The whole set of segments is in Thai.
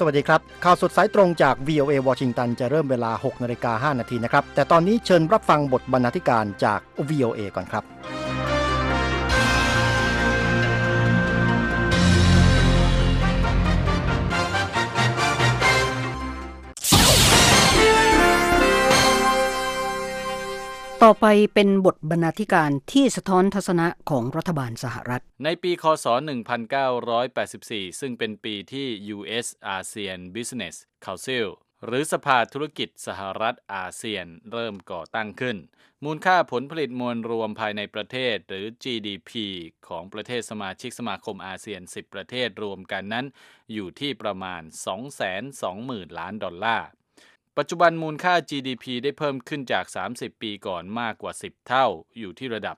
สวัสดีครับข่าวสดสายตรงจาก VOA วอชิงตันจะเริ่มเวลา 6:05 น.นะครับแต่ตอนนี้เชิญรับฟังบทบรรณาธิการจาก VOA ก่อนครับต่อไปเป็นบทบรรณาธิการที่สะท้อนทัศนะของรัฐบาลสหรัฐในปีคศ 1984 ซึ่งเป็นปีที่ US ASEAN Business Council หรือสภาธุรกิจสหรัฐอาเซียนเริ่มก่อตั้งขึ้นมูลค่าผลผลิตมวลรวมภายในประเทศหรือ GDP ของประเทศสมาชิกสมาคมอาเซียน 10 ประเทศรวมกันนั้นอยู่ที่ประมาณ 220,000 ล้านดอลลาร์ปัจจุบันมูลค่า GDP ได้เพิ่มขึ้นจาก 30 ปีก่อนมากกว่า 10 เท่าอยู่ที่ระดับ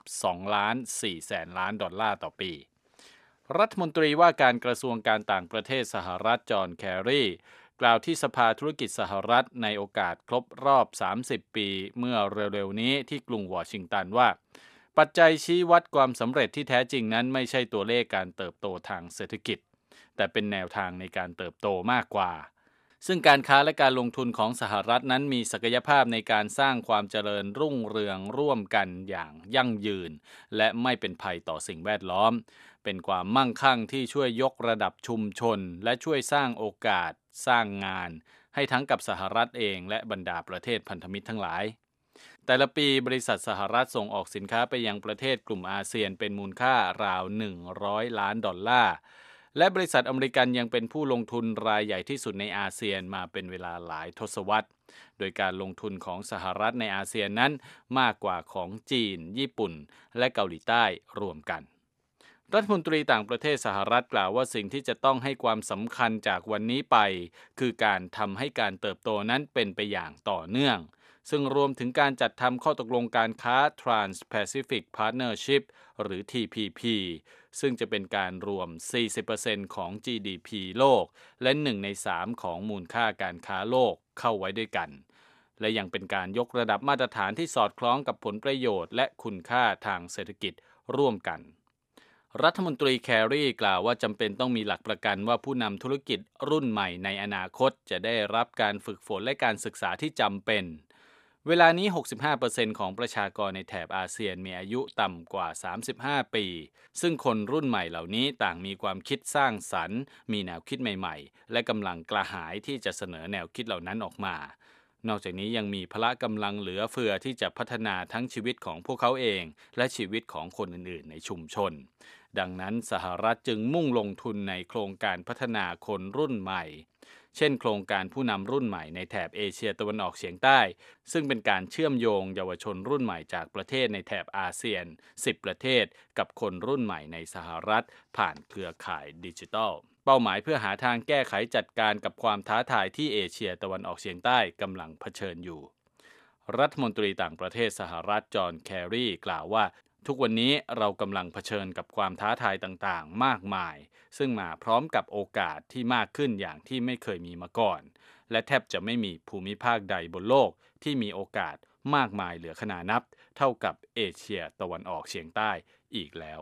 2.4 ล้านดอลลาร์ต่อปีรัฐมนตรีว่าการกระทรวงการต่างประเทศสหรัฐจอห์นแครีกล่าวที่สภาธุรกิจสหรัฐในโอกาสครบรอบ 30 ปีเมื่อเร็วๆนี้ที่กรุงวอชิงตันว่าปัจจัยชี้วัดความสำเร็จที่แท้จริงนั้นไม่ใช่ตัวเลขการเติบโตทางเศรษฐกิจแต่เป็นแนวทางในการเติบโตมากกว่าซึ่งการค้าและการลงทุนของสหรัฐนั้นมีศักยภาพในการสร้างความเจริญรุ่งเรืองร่วมกันอย่างยั่งยืนและไม่เป็นภัยต่อสิ่งแวดล้อมเป็นความมั่งคั่งที่ช่วยยกระดับชุมชนและช่วยสร้างโอกาสสร้างงานให้ทั้งกับสหรัฐเองและบรรดาประเทศพันธมิตรทั้งหลายแต่ละปีบริษัทสหรัฐส่งออกสินค้าไปยังประเทศกลุ่มอาเซียนเป็นมูลค่าราว100 ล้านดอลลาร์และบริษัทอเมริกันยังเป็นผู้ลงทุนรายใหญ่ที่สุดในอาเซียนมาเป็นเวลาหลายทศวรรษโดยการลงทุนของสหรัฐในอาเซียนนั้นมากกว่าของจีนญี่ปุ่นและเกาหลีใต้รวมกันรัฐมนตรีต่างประเทศสหรัฐกล่าวว่าสิ่งที่จะต้องให้ความสำคัญจากวันนี้ไปคือการทำให้การเติบโตนั้นเป็นไปอย่างต่อเนื่องซึ่งรวมถึงการจัดทำข้อตกลงการค้า Trans-Pacific Partnership หรือ TPP ซึ่งจะเป็นการรวม 40% ของ GDP โลกและ1 ใน 3ของมูลค่าการค้าโลกเข้าไว้ด้วยกันและยังเป็นการยกระดับมาตรฐานที่สอดคล้องกับผลประโยชน์และคุณค่าทางเศรษฐกิจร่วมกันรัฐมนตรีแครีกล่าวว่าจำเป็นต้องมีหลักประกันว่าผู้นำธุรกิจรุ่นใหม่ในอนาคตจะได้รับการฝึกฝนและการศึกษาที่จำเป็นเวลานี้ 65% ของประชากรในแถบอาเซียนมีอายุต่ำกว่า35 ปีซึ่งคนรุ่นใหม่เหล่านี้ต่างมีความคิดสร้างสรรค์มีแนวคิดใหม่ๆและกำลังกระหายที่จะเสนอแนวคิดเหล่านั้นออกมานอกจากนี้ยังมีพละกำลังเหลือเฟือที่จะพัฒนาทั้งชีวิตของพวกเขาเองและชีวิตของคนอื่นๆในชุมชนดังนั้นสหรัฐจึงมุ่งลงทุนในโครงการพัฒนาคนรุ่นใหม่เช่นโครงการผู้นำรุ่นใหม่ในแถบเอเชียตะวันออกเฉียงใต้ซึ่งเป็นการเชื่อมโยงเยาวชนรุ่นใหม่จากประเทศในแถบอาเซียน10 ประเทศกับคนรุ่นใหม่ในสหรัฐผ่านเครือข่ายดิจิทัลเป้าหมายเพื่อหาทางแก้ไขจัดการกับความท้าทายที่เอเชียตะวันออกเฉียงใต้กำลังเผชิญอยู่รัฐมนตรีต่างประเทศสหรัฐจอห์นแครีกล่าวว่าทุกวันนี้เรากำลังเผชิญกับความท้าทายต่างๆมากมายซึ่งมาพร้อมกับโอกาสที่มากขึ้นอย่างที่ไม่เคยมีมาก่อนและแทบจะไม่มีภูมิภาคใดบนโลกที่มีโอกาสมากมายเหลือขนานับเท่ากับเอเชียตะวันออกเฉียงใต้อีกแล้ว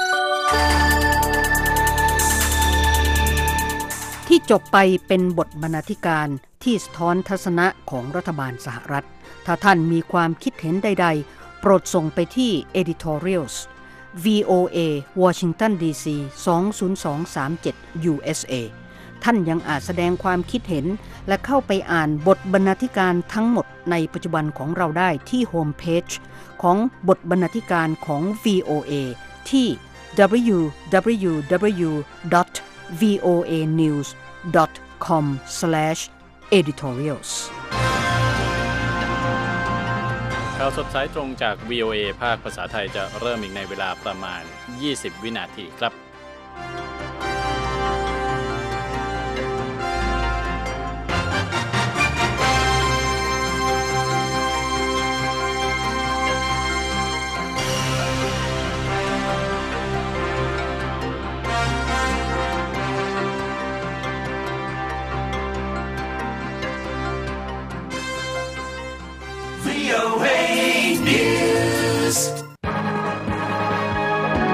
ที่จบไปเป็นบทบรรณาธิการที่สะท้อนทัศนะของรัฐบาลสหรัฐถ้าท่านมีความคิดเห็นใดๆโปรดส่งไปที่ editorials VOA Washington DC 20237 USA ท่านยังอาจแสดงความคิดเห็นและเข้าไปอ่านบทบรรณาธิการทั้งหมดในปัจจุบันของเราได้ที่โฮมเพจของบทบรรณาธิการของ VOA ที่ www.voanews.com/editorials ข่าวสดสายตรงจาก VOA ภาคภาษาไทยจะเริ่มอีกในเวลาประมาณ20 วินาทีครับ VOA News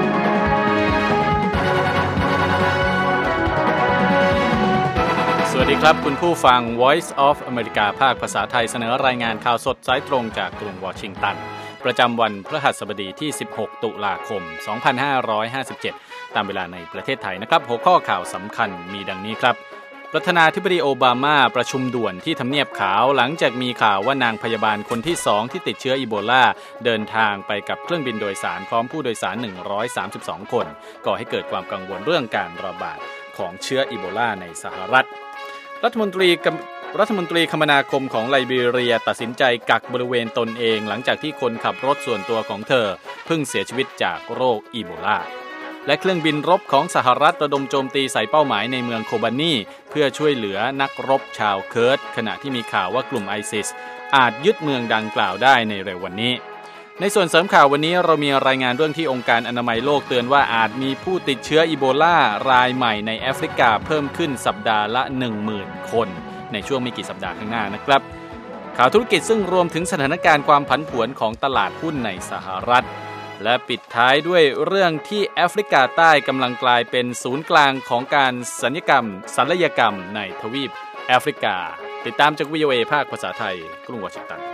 สวัสดีครับคุณผู้ฟัง Voice of America ภาคภาษาไทยเสนอรายงานข่าวสดสายตรงจากกรุงวอชิงตันประจำวันพฤหัสบดีที่16ตุลาคม2557ตามเวลาในประเทศไทยนะครับหัวข้อข่าวสำคัญมีดังนี้ครับประธานาธิบดีโอบามาประชุมด่วนที่ทำเนียบขาวหลังจากมีข่าวว่านางพยาบาลคนที่2ที่ติดเชื้ออีโบลาเดินทางไปกับเครื่องบินโดยสารพร้อมผู้โดยสาร132คนก่อให้เกิดความกังวลเรื่องการระบาดของเชื้ออีโบลาในสหรัฐรัฐมนตรีคมนาคมของไลบีเรียตัดสินใจกักบริเวณตนเองหลังจากที่คนขับรถส่วนตัวของเธอเพิ่งเสียชีวิตจากโรคอีโบลาและเครื่องบินรบของสหรัฐระดมโจมตีใส่เป้าหมายในเมืองโคบานีเพื่อช่วยเหลือนักรบชาวเคิร์ดขณะที่มีข่าวว่ากลุ่มไอซิสอาจยึดเมืองดังกล่าวได้ในเร็ววันนี้ในส่วนเสริมข่าววันนี้เรามีรายงานเรื่องที่องค์การอนามัยโลกเตือนว่าอาจมีผู้ติดเชื้ออีโบลารายใหม่ในแอฟริกาเพิ่มขึ้นสัปดาห์ละ 10,000 คนในช่วงไม่กี่สัปดาห์ข้างหน้านะครับข่าวธุรกิจซึ่งรวมถึงสถานการณ์ความผันผวนของตลาดหุ้นในสหรัฐและปิดท้ายด้วยเรื่องที่แอฟริกาใต้กำลังกลายเป็นศูนย์กลางของการศัลยกรรมในทวีปแอฟริกาติดตามจาก VOA ภาคภาษาไทยกรุงวอชิงตัน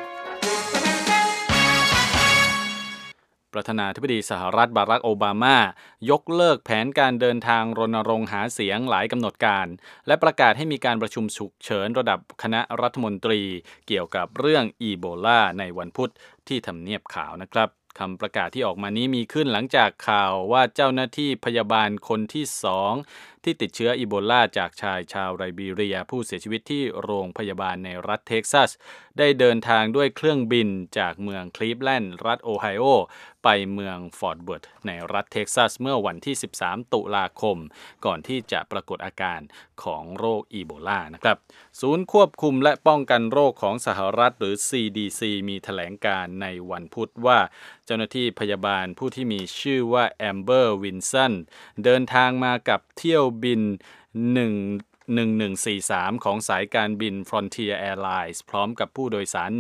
ประธานาธิบดีสหรัฐบารักโอบามายกเลิกแผนการเดินทางรณรงค์หาเสียงหลายกำหนดการและประกาศให้มีการประชุมฉุกเฉินระดับคณะรัฐมนตรีเกี่ยวกับเรื่องอีโบลาในวันพุธที่ทำเนียบขาวนะครับคำประกาศที่ออกมานี้มีขึ้นหลังจากข่าวว่าเจ้าหน้าที่พยาบาลคนที่2ที่ติดเชื้ออีโบลาจากชายชาวไลบีเรียผู้เสียชีวิตที่โรงพยาบาลในรัฐเท็กซัสได้เดินทางด้วยเครื่องบินจากเมืองคลีฟแลนด์รัฐโอไฮโอไปเมืองฟอร์ตเวิร์ธในรัฐเท็กซัสเมื่อวันที่13ตุลาคมก่อนที่จะปรากฏอาการของโรคอีโบลานะครับศูนย์ควบคุมและป้องกันโรคของสหรัฐหรือ CDC มีแถลงการในวันพุธว่าเจ้าหน้าที่พยาบาลผู้ที่มีชื่อว่าแอมเบอร์วินสันเดินทางมากับเที่ยวบิน1143ของสายการบิน Frontier Airlines พร้อมกับผู้โดยสาร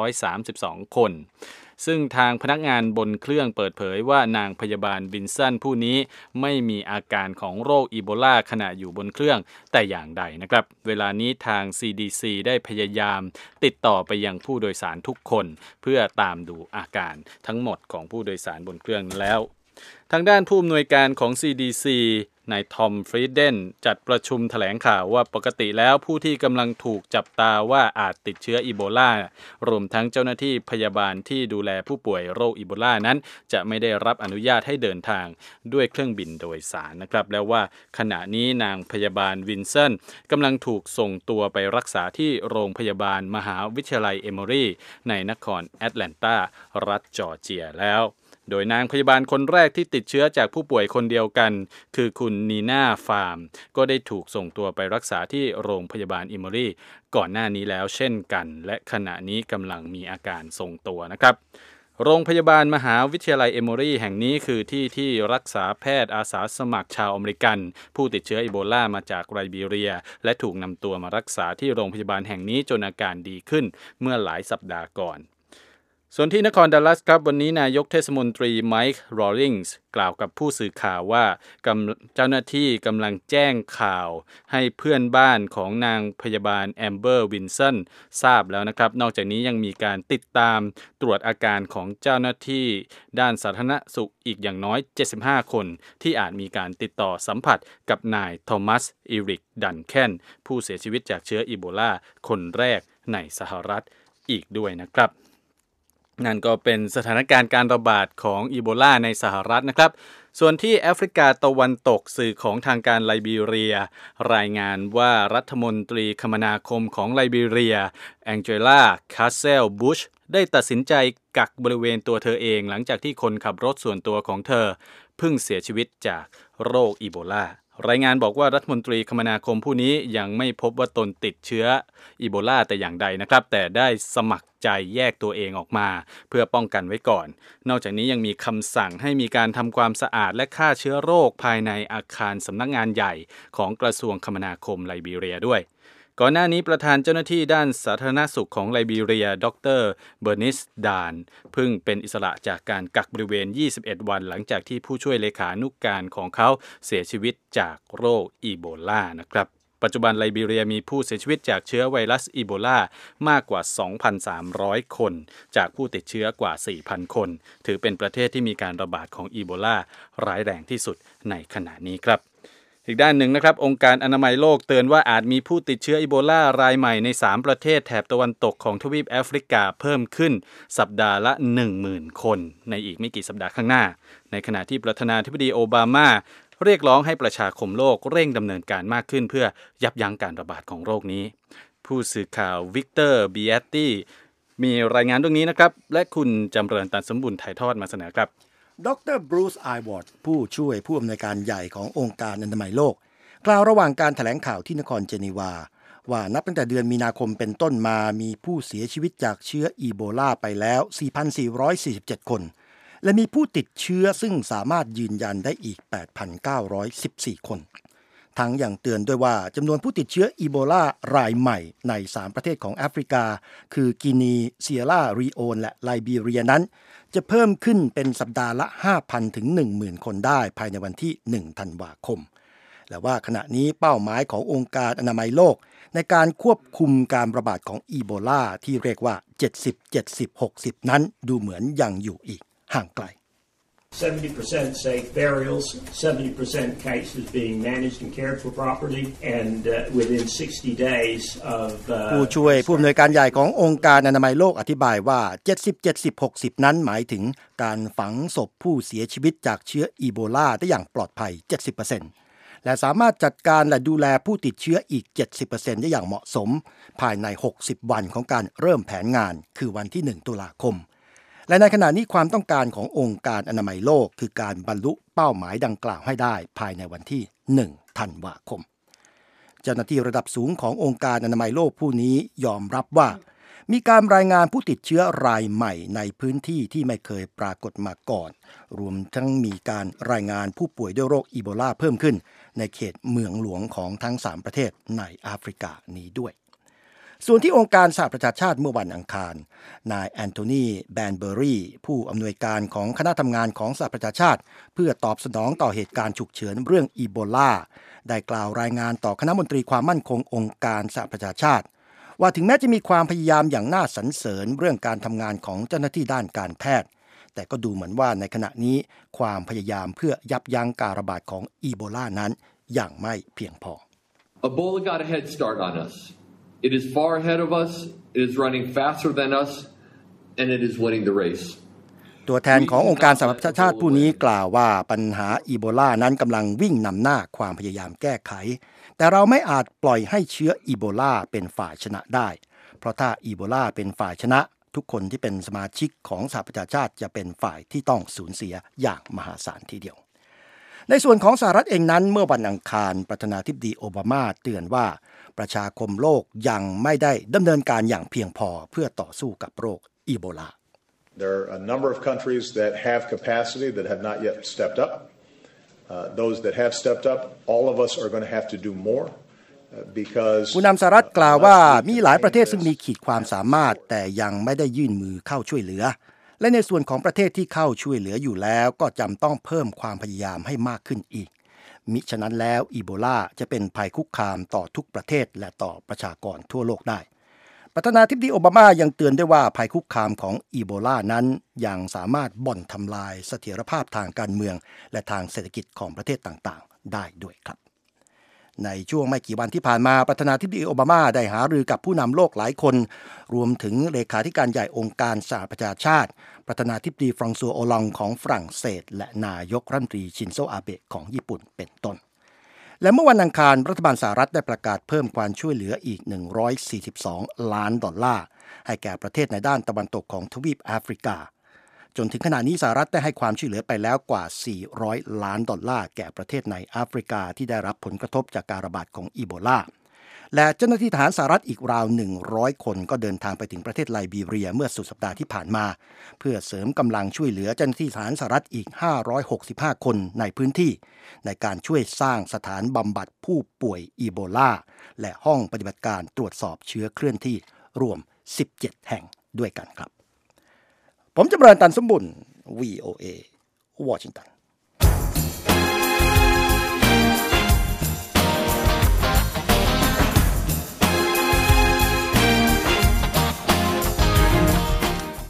132คนซึ่งทางพนักงานบนเครื่องเปิดเผยว่านางพยาบาลวินสันผู้นี้ไม่มีอาการของโรคอีโบลาขณะอยู่บนเครื่องแต่อย่างใดนะครับเวลานี้ทาง CDC ได้พยายามติดต่อไปยังผู้โดยสารทุกคนเพื่อตามดูอาการทั้งหมดของผู้โดยสารบนเครื่องแล้วทางด้านผู้อำนวยการของ CDC นายทอมฟรีเดนจัดประชุมแถลงข่าวว่าปกติแล้วผู้ที่กำลังถูกจับตาว่าอาจติดเชื้ออีโบลารวมทั้งเจ้าหน้าที่พยาบาลที่ดูแลผู้ป่วยโรคอีโบลานั้นจะไม่ได้รับอนุญาตให้เดินทางด้วยเครื่องบินโดยสารนะครับแล้วว่าขณะนี้นางพยาบาลวินสันกำลังถูกส่งตัวไปรักษาที่โรงพยาบาลมหาวิทยาลัยเอโมรีในนครแอตแลนตารัฐจอร์เจียแล้วโดยนางพยาบาลคนแรกที่ติดเชื้อจากผู้ป่วยคนเดียวกันคือคุณนีน่าฟาร์มก็ได้ถูกส่งตัวไปรักษาที่โรงพยาบาลอิมอรีก่อนหน้านี้แล้วเช่นกันและขณะนี้กำลังมีอาการทรงตัวนะครับโรงพยาบาลมหาวิทยาลัยเอโมรีแห่งนี้คือที่รักษาแพทย์อาสาสมัครชาวอเมริกันผู้ติดเชื้ออีโบลามาจากไลบีเรียและถูกนำตัวมารักษาที่โรงพยาบาลแห่งนี้จนอาการดีขึ้นเมื่อหลายสัปดาห์ก่อนส่วนที่นครดัลลัสครับวันนี้นายกเทศมนตรีไมค์รอลลิงส์กล่าวกับผู้สื่อข่าวว่าเจ้าหน้าที่กำลังแจ้งข่าวให้เพื่อนบ้านของนางพยาบาลแอมเบอร์วินสันทราบแล้วนะครับนอกจากนี้ยังมีการติดตามตรวจอาการของเจ้าหน้าที่ด้านสาธารณสุขอีกอย่างน้อย75คนที่อาจมีการติดต่อสัมผัสกับนายโทมัสอีริกดันแคนผู้เสียชีวิตจากเชื้ออีโบลาคนแรกในสหรัฐอีกด้วยนะครับนั่นก็เป็นสถานการณ์การระบาดของอีโบลาในสหรัฐนะครับส่วนที่แอฟริกาตะวันตกสื่อของทางการไลบีเรียรายงานว่ารัฐมนตรีคมนาคมของไลบีเรียแองเจล่าคาสเซลบุชได้ตัดสินใจกักบริเวณตัวเธอเองหลังจากที่คนขับรถส่วนตัวของเธอเพิ่งเสียชีวิตจากโรคอีโบลารายงานบอกว่ารัฐมนตรีคมนาคมผู้นี้ยังไม่พบว่าตนติดเชื้ออีโบลาแต่อย่างใดนะครับแต่ได้สมัครใจแยกตัวเองออกมาเพื่อป้องกันไว้ก่อนนอกจากนี้ยังมีคำสั่งให้มีการทำความสะอาดและฆ่าเชื้อโรคภายในอาคารสำนักงานใหญ่ของกระทรวงคมนาคมไลบีเรียด้วยก่อนหน้านี้ประธานเจ้าหน้าที่ด้านสาธารณสุขของไลบีเรียดร.เบอร์นิสดานเพิ่งเป็นอิสระจากการกักบริเวณ21วันหลังจากที่ผู้ช่วยเลขานุการของเขาเสียชีวิตจากโรคอีโบลานะครับปัจจุบันไลบีเรียมีผู้เสียชีวิตจากเชื้อไวรัสอีโบลามากกว่า 2,300 คนจากผู้ติดเชื้อกว่า 4,000 คนถือเป็นประเทศที่มีการระบาดของอีโบลาร้ายแรงที่สุดในขณะนี้ครับอีกด้านหนึ่งนะครับองค์การอนามัยโลกเตือนว่าอาจมีผู้ติดเชื้ออีโบลารายใหม่ใน3ประเทศแถบตะวันตกของทวีปแอฟริกาเพิ่มขึ้นสัปดาห์ละ 10,000 คนในอีกไม่กี่สัปดาห์ข้างหน้าในขณะที่ประธานาธิบดีโอบามาเรียกร้องให้ประชาคมโลกเร่งดำเนินการมากขึ้นเพื่อยับยั้งการระบาดของโรคนี้ผู้สื่อข่าววิกเตอร์บีแอตตี้มีรายงานเรื่องนี้นะครับและคุณจำเริญตันสมบุญถ่ายทอดมาเสนอครับดร.บรูซ ไอวอร์ดผู้ช่วยผู้อำนวยการใหญ่ขององค์การอนามัยโลกกล่าวระหว่างการแถลงข่าวที่นครเจนีวาว่านับตั้งแต่เดือนมีนาคมเป็นต้นมามีผู้เสียชีวิตจากเชื้ออีโบลาไปแล้ว 4,447 คนและมีผู้ติดเชื้อซึ่งสามารถยืนยันได้อีก 8,914 คนทั้งยังเตือนด้วยว่าจำนวนผู้ติดเชื้ออีโบลารายใหม่ใน3ประเทศของแอฟริกาคือกินีเซียร่าลีโอนและไลบีเรียนั้นจะเพิ่มขึ้นเป็นสัปดาห์ละ 5,000 ถึง 10,000 คนได้ภายในวันที่1ธันวาคมและว่าขณะนี้เป้าหมายขององค์การอนามัยโลกในการควบคุมการระบาดของอีโบลาที่เรียกว่า 70-70-60 นั้นดูเหมือนยังอยู่อีกห่างไกล 70% safe burials, 70% cases being managed and cared for properly, and within 60 days of ผู้ช่วยผู้อำนวยการใหญ่ขององค์การอนามัยโลกอธิบายว่า 70-70-60 นั้นหมายถึงการฝังศพผู้เสียชีวิตจากเชื้ออีโบลาได้อย่างปลอดภัย 70%และสามารถจัดการและดูแลผู้ติดเชื้ออีก 70% ได้อย่างเหมาะสมภายใน 60 วันของการเริ่มแผนงานคือวันที่ 1 ตุลาคมและในขณะนี้ความต้องการขององค์การอนามัยโลกคือการบรรลุเป้าหมายดังกล่าวให้ได้ภายในวันที่ 1 ธันวาคมเจ้าหน้าที่ระดับสูงขององค์การอนามัยโลกผู้นี้ยอมรับว่ามีการรายงานผู้ติดเชื้อรายใหม่ในพื้นที่ที่ไม่เคยปรากฏมาก่อนรวมทั้งมีการรายงานผู้ป่วยด้วยโรคอีโบลาเพิ่มขึ้นในเขตเมืองหลวงของทั้ง3ประเทศในแอฟริกานี้ด้วยส่วนที่องค์การสหประชาชาติเมื่อวันอังคารนายแอนโทนีแบนเบอรีผู้อำนวยการของคณะทำงานของสหประชาชาติเพื่อตอบสนองต่อเหตุการณ์ฉุกเฉินเรื่องอีโบลาได้กล่าวรายงานต่อคณะมนตรีความมั่นคงองค์การสหประชาชาติว่าถึงแม้จะมีความพยายามอย่างน่าสรรเสริญเรื่องการทำงานของเจ้าหน้าที่ด้านการแพทย์แต่ก็ดูเหมือนว่าในขณะนี้ความพยายามเพื่อยับยั้งการระบาดของอีโบลานั้นยังไม่เพียงพอ Ebola got a head start on us. It is far ahead of us, it is running faster than us, and it is winning the race. ตัวแทนขององค์การสหประชาชาติผู้นี้กล่าวว่าปัญหาอีโบลานั้นกำลังวิ่งนำหน้าความพยายามแก้ไขแต่เราไม่อาจปล่อยให้เชื้ออีโบลาเป็นฝ่ายชนะได้เพราะถ้าอีโบลาเป็นฝ่ายชนะทุกคนที่เป็นสมาชิกของสหประชาชาติจะเป็นฝ่ายที่ต้องสูญเสียอย่างมหาศาลทีเดียวในส่วนของสหรัฐเองนั้นเมื่อวันอังคารประธานาธิบดีโอบามาเตือนว่าประชาคมโลกยังไม่ได้ดำเนินการอย่างเพียงพอเพื่อต่อสู้กับโรคอีโบลา There are a number of countries that have capacity that have not yet stepped up. Those that have stepped up, all of us are going to have to do more because ผู้นำสหรัฐกล่าวว่ามีหลายประเทศซึ่งมีขีดความสามารถแต่ยังไม่ได้ยื่นมือเข้าช่วยเหลือและในส่วนของประเทศที่เข้าช่วยเหลืออยู่แล้วก็จำต้องเพิ่มความพยายามให้มากขึ้นอีกมิฉะนั้นแล้วอีโบลาจะเป็นภัยคุกคามต่อทุกประเทศและต่อประชากรทั่วโลกได้ประธานาธิบดีโอบามายังเตือนด้วยว่าภัยคุกคามของอีโบลานั้นยังสามารถบ่อนทำลายเสถียรภาพทางการเมืองและทางเศรษฐกิจของประเทศต่างๆได้ด้วยครับในช่วงไม่กี่วันที่ผ่านมาประธานาธิบดีโอบามาได้หารือกับผู้นำโลกหลายคนรวมถึงเลขาธิการใหญ่องค์การสหประชาชาติประธานาธิบดีฟรองซัวโอลองของฝรั่งเศสและนายกรัฐมนตรีชินโซอาเบะของญี่ปุ่นเป็นต้นและเมื่อวันอังคารรัฐบาลสหรัฐได้ประกาศเพิ่มความช่วยเหลืออีก$142 ล้านให้แก่ประเทศในด้านตะวันตกของทวีปแอฟริกาจนถึงขณะนี้สหรัฐได้ให้ความช่วยเหลือไปแล้วกว่า$400 ล้านแก่ประเทศในแอฟริกาที่ได้รับผลกระทบจากการระบาดของอีโบลาและเจ้าหน้าที่ทหารสหรัฐอีกราว100คนก็เดินทางไปถึงประเทศไลบีเรียเมื่อสุดสัปดาห์ที่ผ่านมาเพื่อเสริมกำลังช่วยเหลือเจ้าหน้าที่ทหารสหรัฐอีก565คนในพื้นที่ในการช่วยสร้างสถานบำบัดผู้ป่วยอีโบลาและห้องปฏิบัติการตรวจสอบเชื้อเคลื่อนที่รวม17แห่งด้วยกันครับผมจำเริญตันสมบุญ VOA วอชิงตัน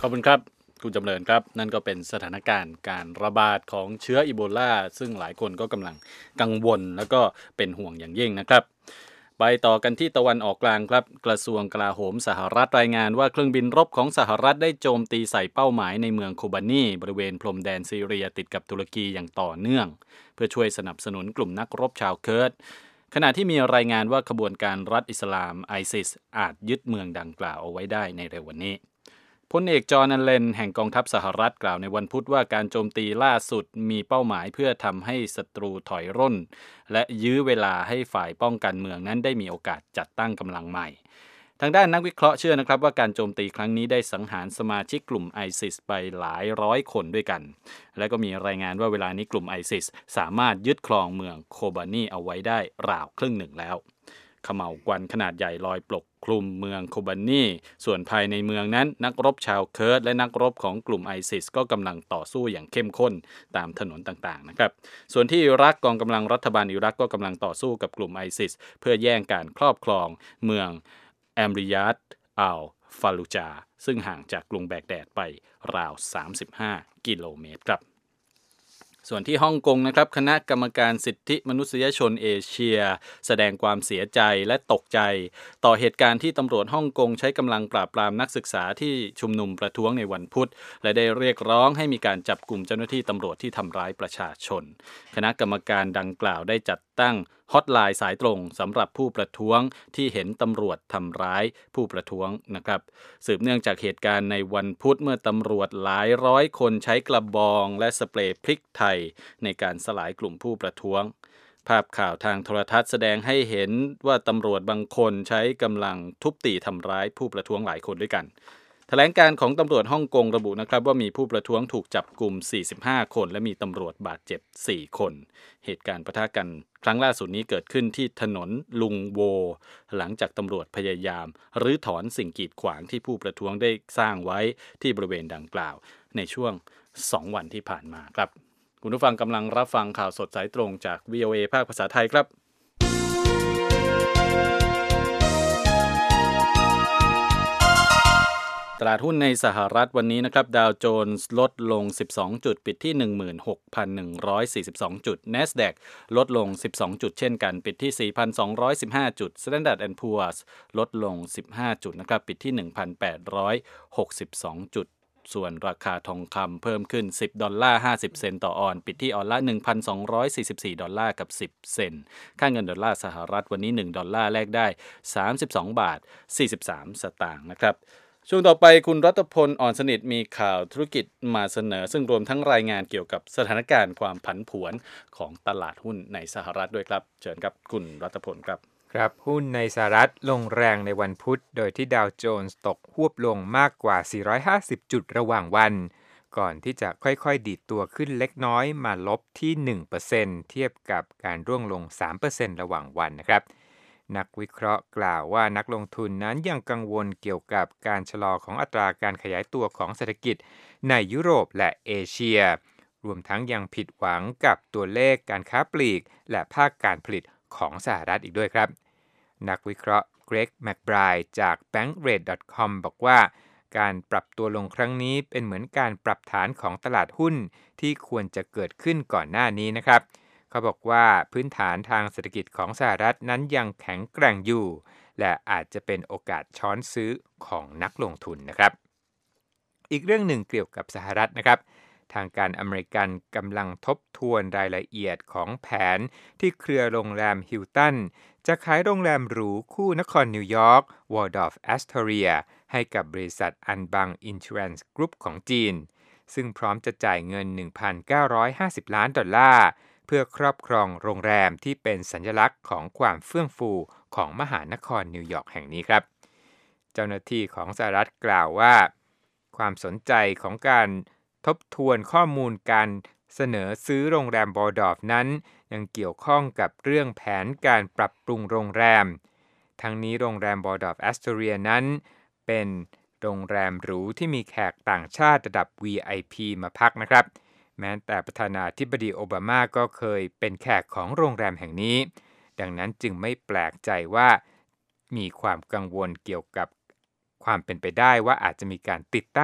ขอบคุณครับคุณจำเริญครับนั่นก็เป็นสถานการณ์การระบาดของเชื้ออีโบลาซึ่งหลายคนก็กำลังกังวลแล้วก็เป็นห่วงอย่างยิ่งนะครับไปต่อกันที่ตะวันออกกลางครับกระทรวงกลาโหมสหรัฐรายงานว่าเครื่องบินรบของสหรัฐได้โจมตีใส่เป้าหมายในเมืองโคบานีบริเวณพรมแดนซีเรียติดกับตุรกีอย่างต่อเนื่องเพื่อช่วยสนับสนุนกลุ่มนักรบชาวเคิร์ดขณะที่มีรายงานว่าขบวนการรัฐอิสลามไอซิสอาจยึดเมืองดังกล่าวเอาไว้ได้ในเร็ววันนี้พลเอกจอห์น อัลเลนแห่งกองทัพสหรัฐกล่าวในวันพุธว่าการโจมตีล่าสุดมีเป้าหมายเพื่อทำให้ศัตรูถอยร่นและยื้อเวลาให้ฝ่ายป้องกันเมืองนั้นได้มีโอกาสจัดตั้งกำลังใหม่ทางด้านนักวิเคราะห์เชื่อนะครับว่าการโจมตีครั้งนี้ได้สังหารสมาชิกกลุ่มไอซิสไปหลายร้อยคนด้วยกันและก็มีรายงานว่าเวลานี้กลุ่มไอซิสสามารถยึดครองเมืองโคบานีเอาไว้ได้ราวครึ่งหนึ่งแล้วเขม่าวควันขนาดใหญ่ลอยปกคลุมเมืองโคบานีส่วนภายในเมืองนั้นนักรบชาวเคิร์ดและนักรบของกลุ่มไอซิสก็กำลังต่อสู้อย่างเข้มข้นตามถนนต่างๆนะครับส่วนที่อิรักกองกำลังรัฐบาลอิรักก็กำลังต่อสู้กับกลุ่มไอซิสเพื่อแย่งการครอบครองเมืองแอมริยัตอัลฟาลูจาซึ่งห่างจากกรุงแบกแดดไปราว35กิโลเมตรครับส่วนที่ฮ่องกงนะครับคณะกรรมการสิทธิมนุษยชนเอเชียแสดงความเสียใจและตกใจต่อเหตุการณ์ที่ตำรวจฮ่องกงใช้กำลังปราบปรามนักศึกษาที่ชุมนุมประท้วงในวันพุธและได้เรียกร้องให้มีการจับกลุ่มเจ้าหน้าที่ตำรวจที่ทำร้ายประชาชนคณะกรรมการดังกล่าวได้จัดตั้งฮอตไลน์สายตรงสำหรับผู้ประท้วงที่เห็นตำรวจทำร้ายผู้ประท้วงนะครับสืบเนื่องจากเหตุการณ์ในวันพุธเมื่อตำรวจหลายร้อยคนใช้กระบองและสเปรย์พริกไทยในการสลายกลุ่มผู้ประท้วงภาพข่าวทางโทรทัศน์แสดงให้เห็นว่าตำรวจบางคนใช้กำลังทุบตีทำร้ายผู้ประท้วงหลายคนด้วยกันแถลงการของตำรวจฮ่องกงระบุนะครับว่ามีผู้ประท้วงถูกจับกุม45คนและมีตำรวจบาดเจ็บ4คนเหตุการณ์ปะทะกันครั้งล่าสุดนี้เกิดขึ้นที่ถนนลุงโวหลังจากตำรวจพยายามรื้อถอนสิ่งกีดขวางที่ผู้ประท้วงได้สร้างไว้ที่บริเวณดังกล่าวในช่วง2วันที่ผ่านมาครับคุณผู้ฟังกำลังรับฟังข่าวสดสายตรงจาก VOA ภาคภาษาไทยครับตลาดหุ้นในสหรัฐวันนี้นะครับดาวโจนส์ลดลง12จุดปิดที่ 16,142 จุด NASDAQ ลดลง12จุดเช่นกันปิดที่ 4,215 จุด Standard & Poor's ลดลง15จุดนะครับปิดที่ 1,862 จุดส่วนราคาทองคำเพิ่มขึ้น$10.50 เซนต์ต่อออนซ์ปิดที่ออนซ์ละ $1,244 กับ10 เซนต์ค่าเงินดอลลาร์สหรัฐวันนี้$1แลกได้32.43 สตางค์นะครับช่วงต่อไปคุณรัตพลอ่อนสนิทมีข่าวธุรกิจมาเสนอซึ่งรวมทั้งรายงานเกี่ยวกับสถานการณ์ความผันผวนของตลาดหุ้นในสหรัฐด้วยครับเชิญครับคุณรัตพลครับครับหุ้นในสหรัฐลงแรงในวันพุธโดยที่ดาวโจนส์ตกฮวบลงมากกว่า450จุดระหว่างวันก่อนที่จะค่อยๆดีดตัวขึ้นเล็กน้อยมาลบที่ 1% เทียบกับการร่วงลง 3% ระหว่างวันนะครับนักวิเคราะห์กล่าวว่านักลงทุนนั้นยังกังวลเกี่ยวกับการชะลอของอัตราการขยายตัวของเศรษฐกิจในยุโรปและเอเชียรวมทั้งยังผิดหวังกับตัวเลขการค้าปลีกและภาคการผลิตของสหรัฐอีกด้วยครับนักวิเคราะห์เกรกแมคไบรด์จาก bankrate.com บอกว่าการปรับตัวลงครั้งนี้เป็นเหมือนการปรับฐานของตลาดหุ้นที่ควรจะเกิดขึ้นก่อนหน้านี้นะครับเขาบอกว่าพื้นฐานทางเศรษฐกิจของสหรัฐนั้นยังแข็งแกร่งอยู่และอาจจะเป็นโอกาสช้อนซื้อของนักลงทุนนะครับอีกเรื่องหนึ่งเกี่ยวกับสหรัฐนะครับทางการอเมริกันกำลังทบทวนรายละเอียดของแผนที่เครือโรงแรมฮิลตันจะขายโรงแรมหรูคู่นครนิวยอร์ก Waldorf Astoria ให้กับบริษัทอันบัง Insurance Group ของจีนซึ่งพร้อมจะจ่ายเงิน $1,950 ล้านเพื่อครอบครองโรงแรมที่เป็นสัญลักษณ์ของความเฟื่องฟูของมหานครนิวยอร์กแห่งนี้ครับเจ้าหน้าที่ของสหรัฐกล่าวว่าความสนใจของการทบทวนข้อมูลการเสนอซื้อโรงแรม Waldorf นั้นยังเกี่ยวข้องกับเรื่องแผนการปรับปรุงโรงแรมทั้งนี้โรงแรม Waldorf Astoria นั้นเป็นโรงแรมหรูที่มีแขกต่างชาติระดับ VIP มาพักนะครับแม้แต่ประธานาธิบดีโอบามาก็เคยเป็นแขกของโรงแรมแห่งนี้ดังนั้นจึงไม่แปลกใจว่ามีความกังวลเกี่ยวกับความเป็นไปได้ว่าอาจจะมีการติดตั้ง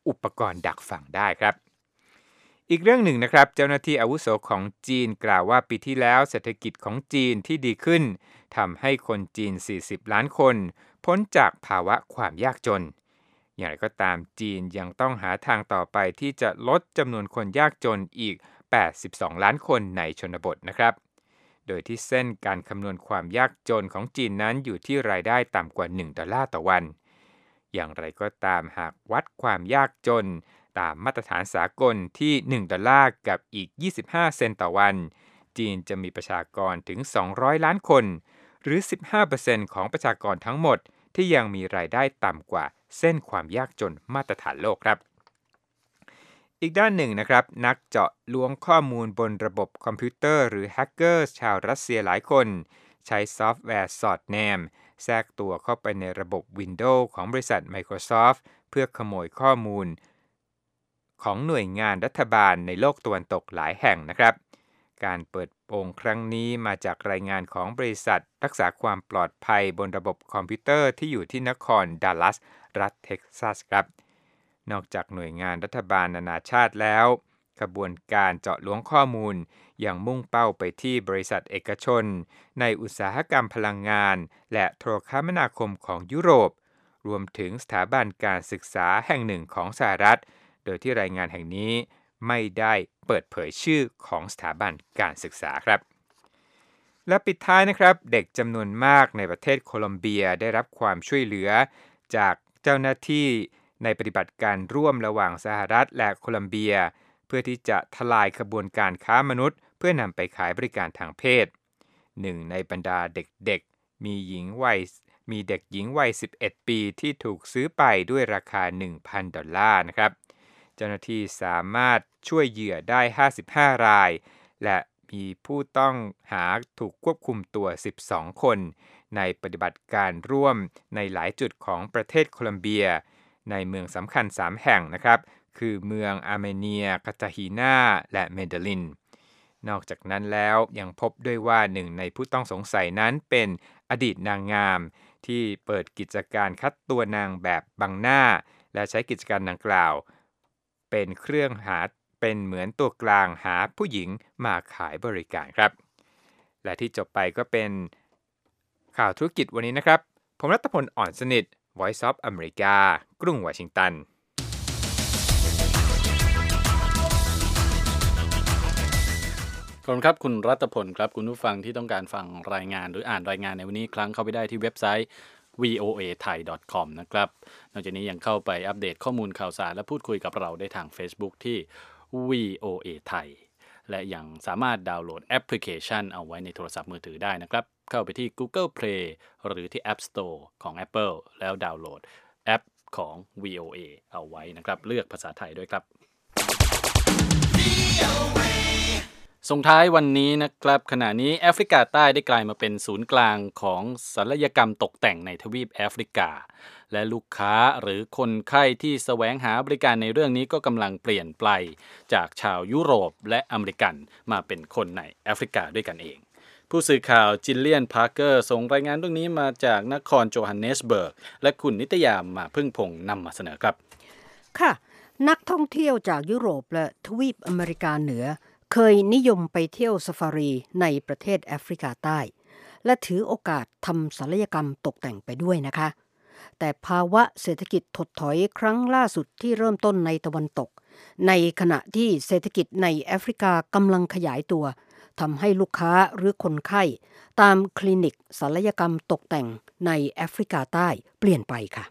อุปกรณ์ดักฝั่งได้ครับอีกเรื่องหนึ่งนะครับเจ้าหน้าที่อาวุโสของจีนกล่าวว่าปีที่แล้วเศรษฐกิจของจีนที่ดีขึ้นทำให้คนจีน40ล้านคนพ้นจากภาวะความยากจนอย่างไรก็ตามจีนยังต้องหาทางต่อไปที่จะลดจำนวนคนยากจนอีก82ล้านคนในชนบทนะครับโดยที่เส้นการคำนวณความยากจนของจีนนั้นอยู่ที่รายได้ต่ำกว่า$1ต่อวันอย่างไรก็ตามหากวัดความยากจนตามมาตรฐานสากลที่$1กับอีก25เซนต์ต่อวันจีนจะมีประชากรถึง200ล้านคนหรือ 15% ของประชากรทั้งหมดที่ยังมีรายได้ต่ำกว่าเส้นความยากจนมาตรฐานโลกครับอีกด้านหนึ่งนะครับนักเจาะล้วงข้อมูลบนระบบคอมพิวเตอร์หรือแฮกเกอร์ชาวรัสเซียหลายคนใช้ซอฟต์แวร์สอดแนมแทรกตัวเข้าไปในระบบ Windows ของบริษัท Microsoft เพื่อขโมยข้อมูลของหน่วยงานรัฐบาลในโลกตะวันตกหลายแห่งนะครับการเปิดโปงครั้งนี้มาจากรายงานของบริษัทรักษาความปลอดภัยบนระบบคอมพิวเตอร์ที่อยู่ที่นครดัลลัสรัฐเท็กซัสครับนอกจากหน่วยงานรัฐบาลนานาชาติแล้วขบวนการเจาะล้วงข้อมูลยังมุ่งเป้าไปที่บริษัทเอกชนในอุตสาหกรรมพลังงานและโทรคมนาคมของยุโรปรวมถึงสถาบันการศึกษาแห่งหนึ่งของสหรัฐโดยที่รายงานแห่งนี้ไม่ได้เปิดเผยชื่อของสถาบันการศึกษาครับและปิดท้ายนะครับเด็กจำนวนมากในประเทศโคลอมเบียได้รับความช่วยเหลือจากเจ้าหน้าที่ในปฏิบัติการร่วมระหว่างสหรัฐและโคลอมเบียเพื่อที่จะทลายขบวนการค้ามนุษย์เพื่อนำไปขายบริการทางเพศหนึ่งในบรรดาเด็กๆมีเด็กหญิงวัย11ปีที่ถูกซื้อไปด้วยราคา$1,000นะครับเจ้าหน้าที่สามารถช่วยเหยื่อได้55รายและมีผู้ต้องหาถูกควบคุมตัว12คนในปฏิบัติการร่วมในหลายจุดของประเทศโคลอมเบียในเมืองสำคัญ3แห่งนะครับคือเมืองอาร์เมเนียคาตาฮีนาและเมเดลินนอกจากนั้นแล้วยังพบด้วยว่าหนึ่งในผู้ต้องสงสัยนั้นเป็นอดีตนางงามที่เปิดกิจการคัดตัวนางแบบบังหน้าและใช้กิจการดังกล่าวเป็นเครื่องเป็นเหมือนตัวกลางหาผู้หญิงมาขายบริการครับและที่จบไปก็เป็นข่าวธุรกิจวันนี้นะครับผมรัตพลอ่อนสนิท Voice of America กรุงวอชิงตันขอบคุณครับคุณรัตพลครับคุณผู้ฟังที่ต้องการฟังรายงานหรืออ่านรายงานในวันนี้ครั้งเข้าไปได้ที่เว็บไซต์ voathai.com นะครับนอกจากนี้ยังเข้าไปอัปเดตข้อมูลข่าวสารและพูดคุยกับเราได้ทาง Facebook ที่ VOA Thai และยังสามารถดาวน์โหลดแอปพลิเคชันเอาไว้ในโทรศัพท์มือถือได้นะครับเข้าไปที่ Google Play หรือที่ App Store ของ Apple แล้วดาวน์โหลดแอปของ VOA เอาไว้นะครับเลือกภาษาไทยด้วยครับส่งท้ายวันนี้นะครับขณะนี้แอฟริกาใต้ได้กลายมาเป็นศูนย์กลางของศัลยกรรมตกแต่งในทวีปแอฟริกาและลูกค้าหรือคนไข้ที่แสวงหาบริการในเรื่องนี้ก็กำลังเปลี่ยนไปจากชาวยุโรปและอเมริกันมาเป็นคนในแอฟริกาด้วยกันเองผู้สื่อข่าวจิลเลียนพาร์เกอร์ส่งรายงานเรื่องนี้มาจากนครโจฮันเนสเบิร์กและคุณนิตยามาพึ่งพงษ์นำมาเสนอครับค่ะนักท่องเที่ยวจากยุโรปและทวีปอเมริกาเหนือเคยนิยมไปเที่ยวซาฟารีในประเทศแอฟริกาใต้และถือโอกาสทำศัลยกรรมตกแต่งไปด้วยนะคะแต่ภาวะเศรษฐกิจถดถอยครั้งล่าสุดที่เริ่มต้นในตะวันตกในขณะที่เศรษฐกิจในแอฟริกากำลังขยายตัวทำให้ลูกค้าหรือคนไข้ตามคลินิกศัลยกรรมตกแต่งในแอฟริกาใต้เปลี่ยนไปค่ะ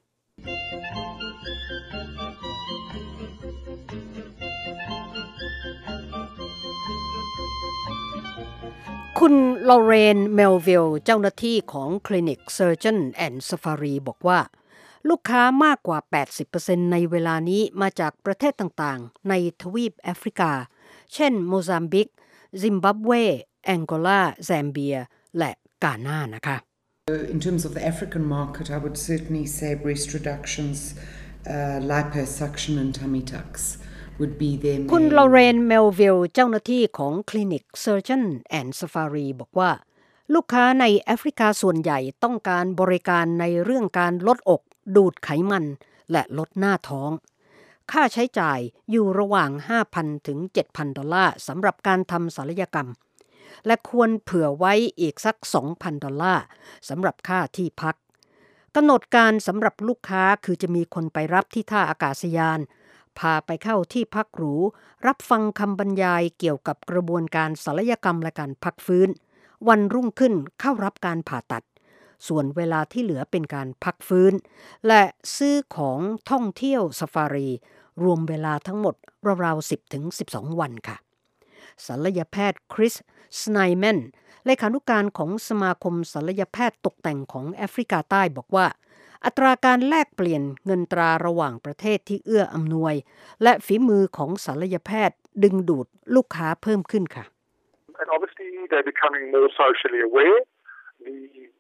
คุณลอเรนเมลวิลเจ้าหน้าที่ของคลินิก Surgeon and Safari บอกว่าลูกค้ามากกว่า 80% ในเวลานี้มาจากประเทศต่างๆในทวีปแอฟริกาเช่นโมซัมบิกซิมบับเวแองโกลาแซมเบียและกานานะคะ In terms of the African market, I would certainly say breast reductions, liposuction and tummy tucksคุณลอเรนเมลวิลเจ้าหน้าที่ของคลินิก Surgeon and Safari บอกว่าลูกค้าในแอฟริกาส่วนใหญ่ต้องการบริการในเรื่องการลดอกดูดไขมันและลดหน้าท้องค่าใช้จ่ายอยู่ระหว่าง 5,000 ถึง 7,000 ดอลลาร์สำหรับการทำศัลยกรรมและควรเผื่อไว้อีกสัก 2,000 ดอลลาร์สำหรับค่าที่พักกำหนดการสำหรับลูกค้าคือจะมีคนไปรับที่ท่าอากาศยานพาไปเข้าที่พักหรูรับฟังคำบรรยายเกี่ยวกับกระบวนการศัลยกรรมและการพักฟื้นวันรุ่งขึ้นเข้ารับการผ่าตัดส่วนเวลาที่เหลือเป็นการพักฟื้นและซื้อของท่องเที่ยวซาฟารีรวมเวลาทั้งหมดราวๆ 10 ถึง 12 วันค่ะศัลยแพทย์คริสสไนแมนเลขานุการของสมาคมศัลยแพทย์ตกแต่งของแอฟริกาใต้บอกว่าอัตราการแลกเปลี่ยนเงินตราระหว่างประเทศที่เอื้ออำนวยและฝีมือของศัลยแพทย์ดึงดูดลูกค้าเพิ่มขึ้นค่ะ And obviously they're becoming more socially aware. The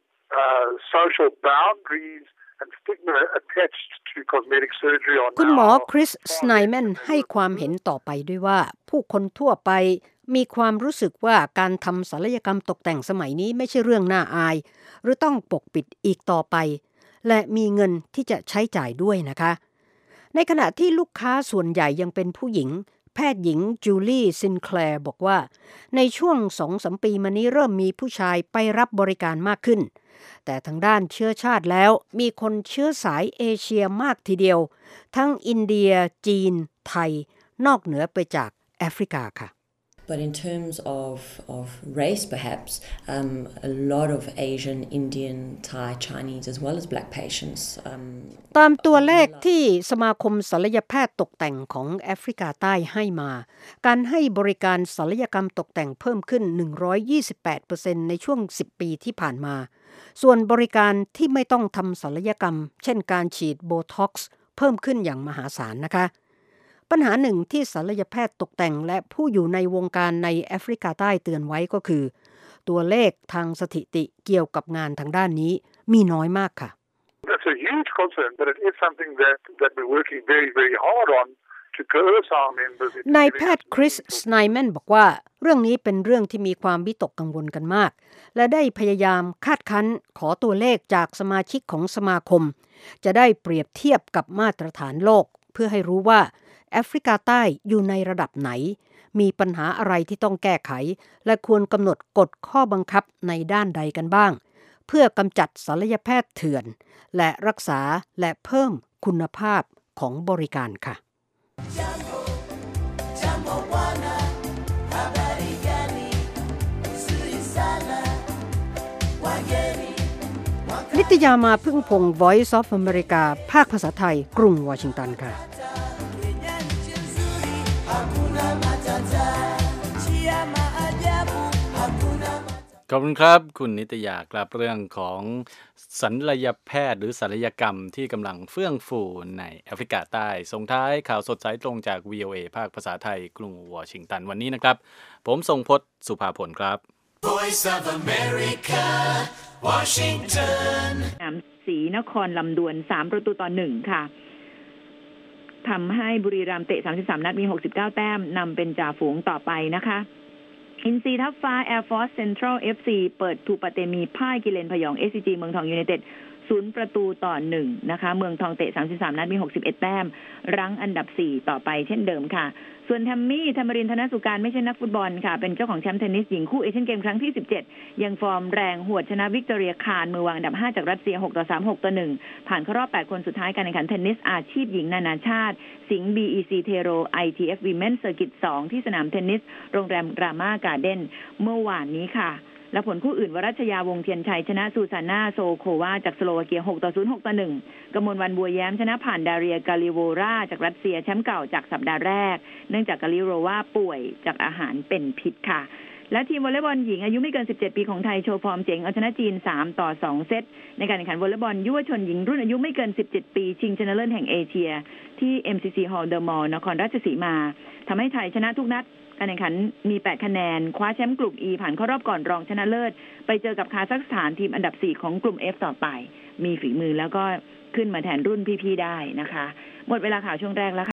social boundaries and stigma attached to cosmetic surgery are now คุณหมอคริสสไนแมนให้ความเห็นต่อไปด้วยว่าผู้คนทั่วไปมีความรู้สึกว่าการทำศัลยกรรมตกแต่งสมัยนี้ไม่ใช่เรื่องน่าอายหรือต้องปกปิดอีกต่อไปและมีเงินที่จะใช้จ่ายด้วยนะคะในขณะที่ลูกค้าส่วนใหญ่ยังเป็นผู้หญิงแพทย์หญิงจูลี่ซินแคลร์บอกว่าในช่วง 2-3 ปีมานี้เริ่มมีผู้ชายไปรับบริการมากขึ้นแต่ทางด้านเชื้อชาติแล้วมีคนเชื้อสายเอเชียมากทีเดียวทั้งอินเดียจีนไทยนอกเหนือไปจากแอฟริกาค่ะ But in terms of race, perhaps, a lot of Asian, Indian, Thai, Chinese, as well as black patients. ตามตัวเลขที่สมาคมศัลยแพทย์ตกแต่งของแอฟริกาใต้ให้มาการให้บริการศัลยกรรมตกแต่งเพิ่มขึ้น 128% ในช่วง 10 ปีที่ผ่านมาส่วนบริการที่ไม่ต้องทำศัลยกรรมเช่นการฉีดโบท็อกซ์เพิ่มขึ้นอย่างมหาศาลนะคะปัญหาหนึ่งที่ศัลยแพทย์ตกแต่งและผู้อยู่ในวงการในแอฟริกาใต้เตือนไว้ก็คือตัวเลขทางสถิติเกี่ยวกับงานทางด้านนี้มีน้อยมากค่ะ That's a huge concern, but it is something that we're working very, very hard on to coerce our members. นายแพทย์คริสสไนแมนบอกว่าเรื่องนี้เป็นเรื่องที่มีความวิตกกังวลกันมากและได้พยายามคาดคั้นขอตัวเลขจากสมาชิกของสมาคมจะได้เปรียบเทียบกับมาตรฐานโลกเพื่อให้รู้ว่าแอฟริกาใต้อยู่ในระดับไหนมีปัญหาอะไรที่ต้องแก้ไขและควรกำหนดกฎข้อบังคับในด้านใดกันบ้างเพื่อกำจัดศัลยแพทย์เถื่อนและรักษาและเพิ่มคุณภาพของบริการค่ะนิตยามาพึ่งพงศ์ Voice of America ภาคภาษาไทยกรุงวอชิงตันค่ะขอบคุณครับคุณนิตยาครับเรื่องของศัลยแพทย์หรือศัลยกรรมที่กำลังเฟื่องฟูในแอฟริกาใต้ส่งท้ายข่าวสดสายตรงจาก VOA ภาคภาษาไทยกรุงวอชิงตันวันนี้นะครับผมทรงพจน์สุภาผลครับ Voice of America Washington ศรีนครลำดวน3-1ค่ะทำให้บุรีรัมย์เตะ33นัดมี69แต้มนำเป็นจ่าฝูงต่อไปนะคะอินซีทัพฟ้า Air Force Central FC เปิดทูปะเตมีพ่ายกิเลนพยอง SCG เมืองทองยูไนเต็ด0-1นะคะเมืองทองเตะ33นัดมี61แต้มรั้งอันดับ4ต่อไปเช่นเดิมค่ะส่วนแทมมี่ธรรมรินทร์ธนสุการไม่ใช่นักฟุตบอลค่ะเป็นเจ้าของแชมป์เทนนิสหญิงคู่เอเชียนเกมครั้งที่17ยังฟอร์มแรงหวดชนะวิกตอเรียคานมือวางอันดับ5จากรัสเซีย6-3 6-1ผ่านเข้ารอบ8คนสุดท้ายการแข่งขันเทนนิสอาชีพหญิงนานาชาติสิงห์ BEC Tero ITF Women's Circuit 2ที่สนามเทนนิสโรงแรมรามาการ์เด้นเมื่อวานนี้ค่ะและผลคู่อื่นวรัชยาวงเทียนชัยชนะซูซาน่าโซโควาจากสโลวาเกีย6-0 6-1กมลวรรณบัวแย้มชนะผ่านดาเรียกาลิโวราจากรัสเซียแชมป์เก่าจากสัปดาห์แรกเนื่องจากกาลิโวราป่วยจากอาหารเป็นพิษค่ะและทีมวอลเลย์บอลหญิงอายุไม่เกิน17ปีของไทยโชว์ฟอร์มเจ๋งเอาชนะจีน3-2 เซตในการแข่งขันวอลเลย์บอลยุวชนหญิงรุ่นอายุไม่เกิน17ปีชิงชนะเลิศแห่งเอเชียที่ MCC Hall The Mall นครราชสีมาทำให้ไทยชนะทุกนัดการแข่งขันมี8คะแนนคว้าแชมป์กลุ่ม E ผ่านเข้ารอบก่อนรองชนะเลิศไปเจอกับคาซัคสถานทีมอันดับ4ของกลุ่ม F ต่อไปมีฝีมือแล้วก็ขึ้นมาแทนรุ่นพี่ๆได้นะคะหมดเวลาข่าวช่วงแรกแล้ว